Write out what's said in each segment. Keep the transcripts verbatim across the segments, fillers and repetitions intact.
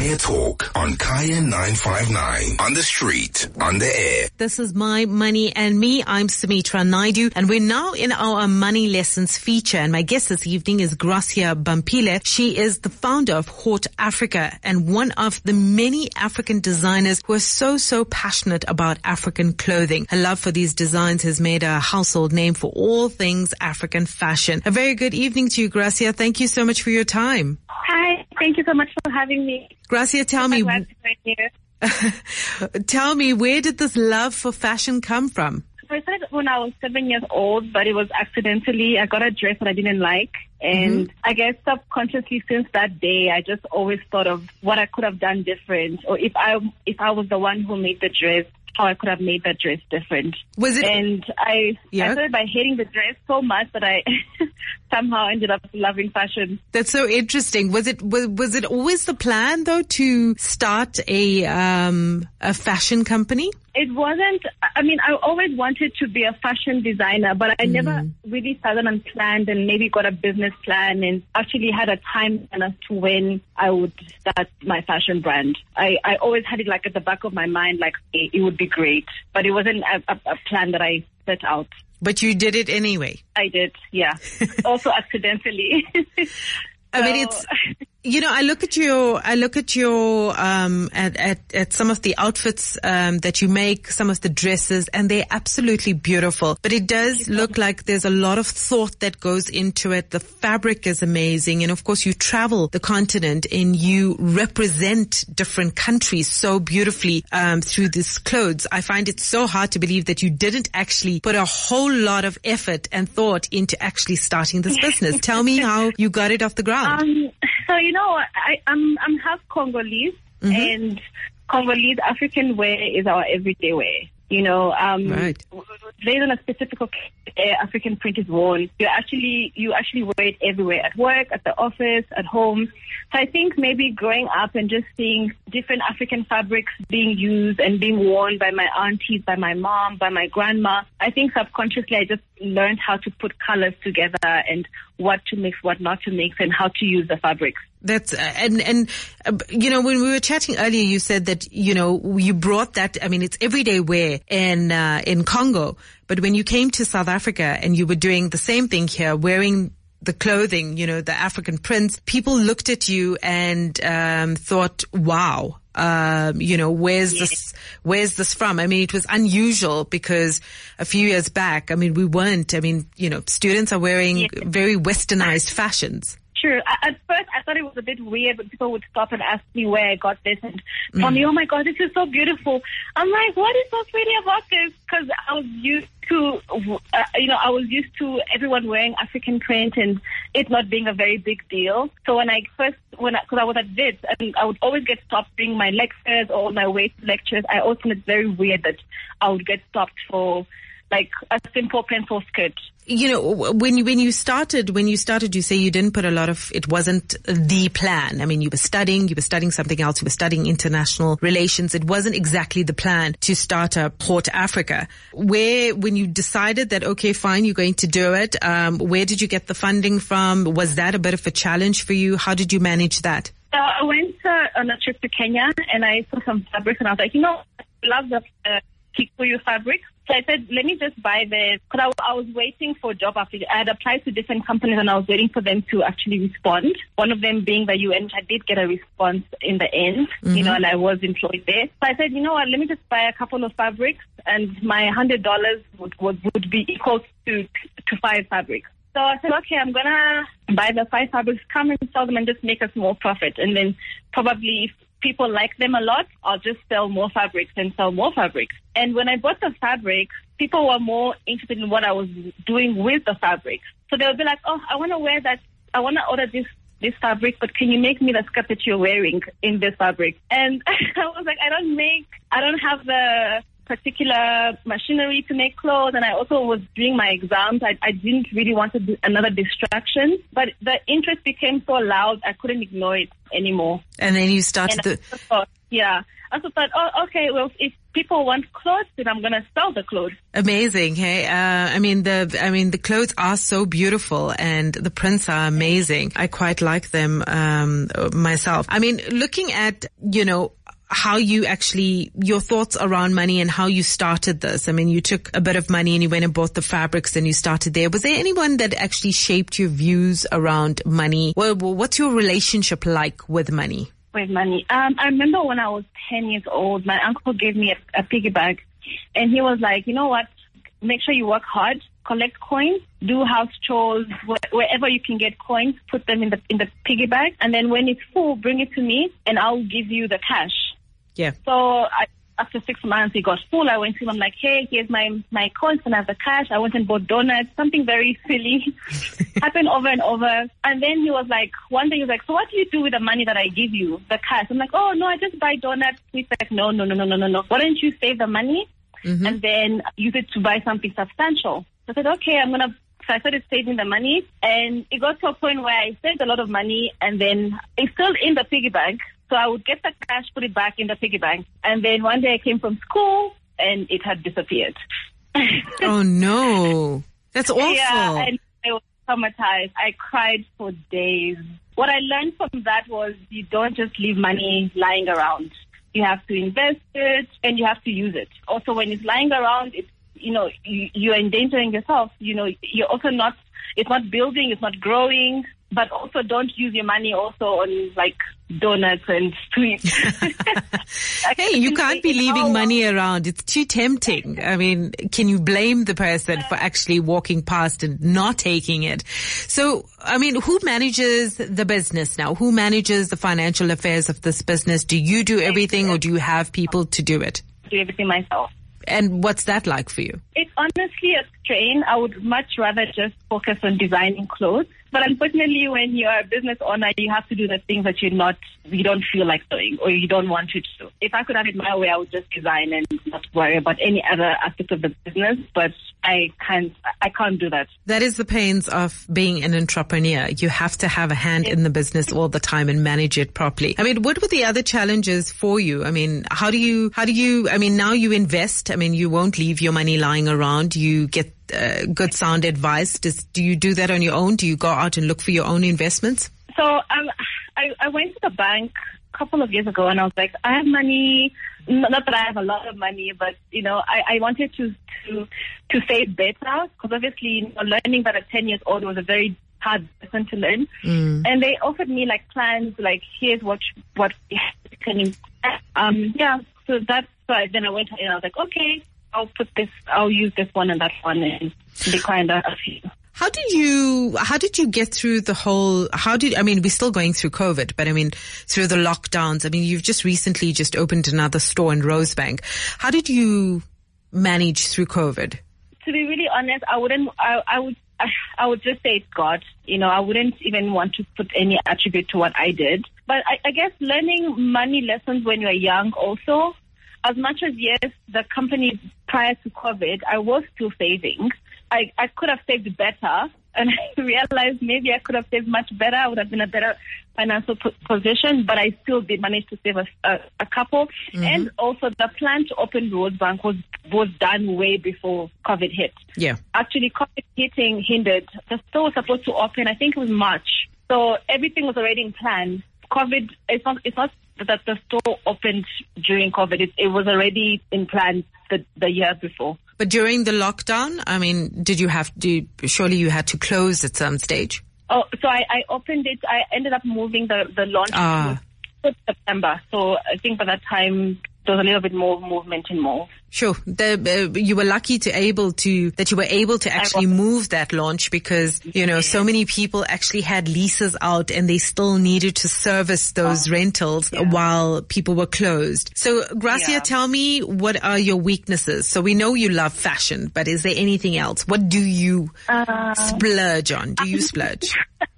Kaya Talk on Kaya nine five nine. On the street, on the air. This is My Money and Me. I'm Sumitra Naidu, and we're now in our Money Lessons feature. And my guest this evening is Gracia Bampile. She is the founder of Haute Africa and one of the many African designers who are so, so passionate about African clothing. Her love for these designs has made her a household name for all things African fashion. A very good evening to you, Gracia. Thank you so much for your time. Hi, thank you so much for having me. Gracia, tell me, glad to be here. tell me, where did this love for fashion come from? So I started when I was seven years old, but it was accidentally. I got a dress that I didn't like. And mm-hmm. I guess subconsciously since that day, I just always thought of what I could have done different. Or if I, if I was the one who made the dress, how I could have made that dress different. Was it? And I, yeah. I started by hating the dress so much that I somehow ended up loving fashion. That's so interesting. Was it was, was it always the plan though to start a um a fashion company? It wasn't. I mean, I always wanted to be a fashion designer, but I mm. never really started and planned and maybe got a business plan and actually had a time as to when I would start my fashion brand. I, I always had it like at the back of my mind, like it, it would be great, but it wasn't a, a, a plan that I set out. But you did it anyway. I did, yeah. Also accidentally. I so, mean, it's, you know, I look at your, I look at your, um, at, at, at some of the outfits, um, that you make, some of the dresses, and they're absolutely beautiful. But it does look like there's a lot of thought that goes into it. The fabric is amazing. And of course, you travel the continent and you represent different countries so beautifully, um, through these clothes. I find it so hard to believe that you didn't actually put a whole lot of effort and thought into actually starting this business. Tell me how you got it off the ground. Um, so, you know, I, I'm, I'm half Congolese, mm-hmm. and Congolese African wear is our everyday wear. You know, um, right. based on a specific occasion, African print is worn. You actually, you actually wear it everywhere, at work, at the office, at home. So I think maybe growing up and just seeing different African fabrics being used and being worn by my aunties, by my mom, by my grandma, I think subconsciously I just learned how to put colors together and what to mix, what not to mix, and how to use the fabrics. That's, uh, and, and, uh, you know, when we were chatting earlier, you said that, you know, you brought that, I mean, it's everyday wear in, uh, in Congo, but when you came to South Africa and you were doing the same thing here, wearing the clothing, you know, the African prints, people looked at you and, um, thought, wow. Um, you know, where's yes. this, where's this from? I mean, it was unusual because a few years back, I mean, we weren't, I mean, you know, students are wearing yes. very westernized fashions. True. At first, I thought it was a bit weird, but people would stop and ask me where I got this and tell mm. me, oh my God, this is so beautiful. I'm like, what is so pretty about this? Because I was used to, uh, you know, I was used to everyone wearing African print and it not being a very big deal. So when I first, when I, because I was at Wits and I would always get stopped during my lectures or my way to lectures, I always found it very weird that I would get stopped for like a simple pencil skirt. You know, when you, when you started, when you started, you say you didn't put a lot of, it wasn't the plan. I mean, you were studying, you were studying something else, you were studying international relations. It wasn't exactly the plan to start a Haute Africa. Where, when you decided that, okay, fine, you're going to do it, um, where did you get the funding from? Was that a bit of a challenge for you? How did you manage that? So I went uh, on a trip to Kenya and I saw some fabrics and I was like, you know, I love the uh, Kikuyu fabric. So I said, let me just buy this. Because I, I was waiting for a job after. I had applied to different companies and I was waiting for them to actually respond. One of them being the U N, which I did get a response in the end, mm-hmm. you know, and I was employed there. So I said, you know what, let me just buy a couple of fabrics and my one hundred dollars would, would, would be equal to, to five fabrics. So I said, okay, I'm going to buy the five fabrics, come and sell them and just make a small profit. And then probably if people like them a lot, I'll just sell more fabrics and sell more fabrics. And when I bought the fabrics, people were more interested in what I was doing with the fabrics. So they would be like, oh, I want to wear that. I want to order this this fabric, but can you make me the skirt that you're wearing in this fabric? And I was like, I don't make, I don't have the particular machinery to make clothes, and I also was doing my exams. I, I didn't really want to do another distraction, but the interest became so loud I couldn't ignore it anymore. And then you started and the... Thought, yeah, I also thought, oh, okay, well, if people want clothes, then I'm going to sell the clothes. Amazing. Hey, uh, I mean, the, I mean, the clothes are so beautiful and the prints are amazing. I quite like them, um, myself. I mean, looking at, you know, how you actually, your thoughts around money and how you started this. I mean, you took a bit of money and you went and bought the fabrics and you started there. Was there anyone that actually shaped your views around money? Well, what's your relationship like with money? With money. Um, I remember when I was ten years old, my uncle gave me a, a piggy bank and he was like, you know what? Make sure you work hard, collect coins, do house chores, wh- wherever you can get coins, put them in the, in the piggy bank. And then when it's full, bring it to me and I'll give you the cash. Yeah. So I, after six months, it got full. I went to him. I'm like, hey, here's my my coins and I have the cash. I went and bought donuts, something very silly. Happened over and over. And then he was like, one day he was like, so what do you do with the money that I give you, the cash? I'm like, oh, no, I just buy donuts. He's like, no, no, no, no, no, no, no. Why don't you save the money mm-hmm. and then use it to buy something substantial? So I said, okay, I'm going to. So I started saving the money. And it got to a point where I saved a lot of money and then it's still in the piggy bank. So I would get the cash, put it back in the piggy bank. And then one day I came from school and it had disappeared. Oh, no. That's awful. Yeah, and I was traumatized. I cried for days. What I learned from that was you don't just leave money lying around. You have to invest it and you have to use it. Also, when it's lying around, it's, you know, you, you're endangering yourself. You know, you're also not, it's not building, it's not growing. But also don't use your money also on like donuts and sweets. Hey, you can't be leaving money around. It's too tempting. I mean, can you blame the person for actually walking past and not taking it? So, I mean, who manages the business now? Who manages the financial affairs of this business? Do you do everything or do you have people to do it? Do everything myself. And what's that like for you? It's honestly a strain. I would much rather just focus on designing clothes. But unfortunately, when you're a business owner, you have to do the things that you're not, you don't feel like doing or you don't want to do. If I could have it my way, I would just design and not worry about any other aspect of the business. But I can't, I can't do that. That is the pains of being an entrepreneur. You have to have a hand in the business all the time and manage it properly. I mean, what were the other challenges for you? I mean, how do you, how do you, I mean, now you invest. I mean, you won't leave your money lying around. You get uh, good sound advice. Does, do you do that on your own? Do you go out and look for your own investments? So um, I, I went to the bank a couple of years ago and I was like, I have money. Not that I have a lot of money, but, you know, I, I wanted to, to, to save better because obviously, you know, learning that at ten years old was a very hard lesson to learn. Mm. And they offered me like plans, like here's what, what can you, um, yeah. So that's why then I went and I was like, okay, I'll put this, I'll use this one and that one and declined a few. How did you, how did you get through the whole, how did, I mean, we're still going through COVID, but I mean, through the lockdowns, I mean, you've just recently just opened another store in Rosebank. How did you manage through COVID? To be really honest, I wouldn't, I, I would, I, I would just say it's God. You know, I wouldn't even want to put any attribute to what I did. But I, I guess learning money lessons when you're young also, as much as yes, the company prior to COVID, I was still saving. I, I could have saved better, and I realized maybe I could have saved much better. I would have been in a better financial po- position, but I still did manage to save a, a, a couple. Mm-hmm. And also the plan to open Rosebank was, was done way before COVID hit. Yeah. Actually, COVID hitting hindered. The store was supposed to open, I think it was March. So everything was already in plan. COVID, it's not, it's not that the store opened during COVID. It, it was already in plan the, the year before. But during the lockdown, I mean, did you have to, surely you had to close at some stage? Oh, so I, I opened it. I ended up moving the, the launch ah. to September. So I think by that time, there was a little bit more movement in malls. Sure. The, uh, you were lucky to able to, that you were able to actually move that launch because, you know, so many people actually had leases out and they still needed to service those oh, rentals yeah. while people were closed. So Gracia, yeah. tell me, what are your weaknesses? So we know you love fashion, but is there anything else? What do you uh, splurge on? Do you splurge?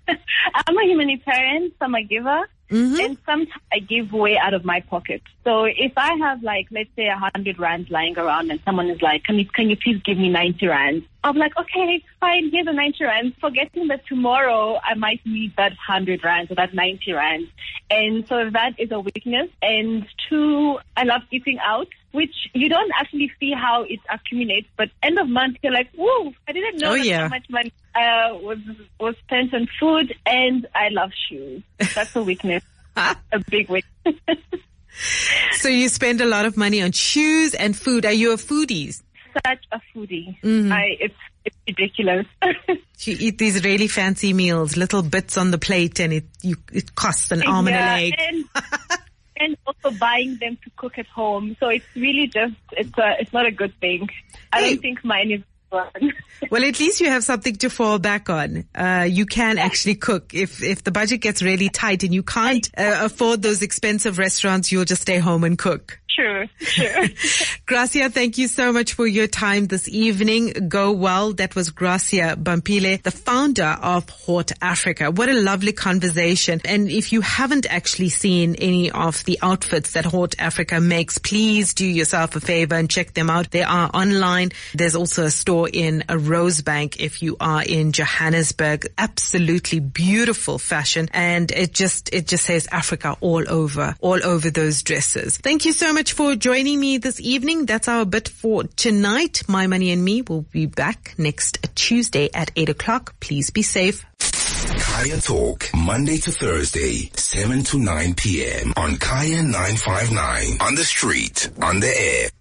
I'm a humanitarian, so I'm a giver. Mm-hmm. And sometimes I give way out of my pocket. So if I have like, let's say a hundred rands lying around and someone is like, can you, can you please give me ninety rands? I'm like, okay, fine, here's the ninety rands. Forgetting that tomorrow I might need that hundred rands or that ninety rands. And so that is a weakness. And two, two, I love eating out, which you don't actually see how it accumulates, but end of month, you're like, whoa, I didn't know Oh, that yeah. how much money uh, was, was spent on food, and I love shoes. That's a weakness, a big weakness. So you spend a lot of money on shoes and food. Are you a foodie? Such a foodie. Mm-hmm. I, it's, it's ridiculous. You eat these really fancy meals, little bits on the plate, and it you, it costs an arm yeah, and a leg. And, and also buying them to cook at home. So it's really just, it's a, it's not a good thing. I Hey. don't think mine is one. Well, at least you have something to fall back on. Uh, you can actually cook. If if the budget gets really tight and you can't uh, afford those expensive restaurants, you'll just stay home and cook. Sure, sure. Gracia, thank you so much for your time this evening. Go well. That was Gracia Bampile, the founder of Hort Africa. What a lovely conversation. And if you haven't actually seen any of the outfits that Hort Africa makes, please do yourself a favor and check them out. They are online. There's also a store in a Rosebank if you are in Johannesburg. Absolutely beautiful fashion. And it just, it just says Africa all over, all over those dresses. Thank you so much for joining me this evening. That's our bit for tonight. My Money and Me will be back next Tuesday at eight o'clock. Please be safe. Kaya Talk, Monday to Thursday, seven to nine p.m. on Kaya nine five nine. On the street, on the air.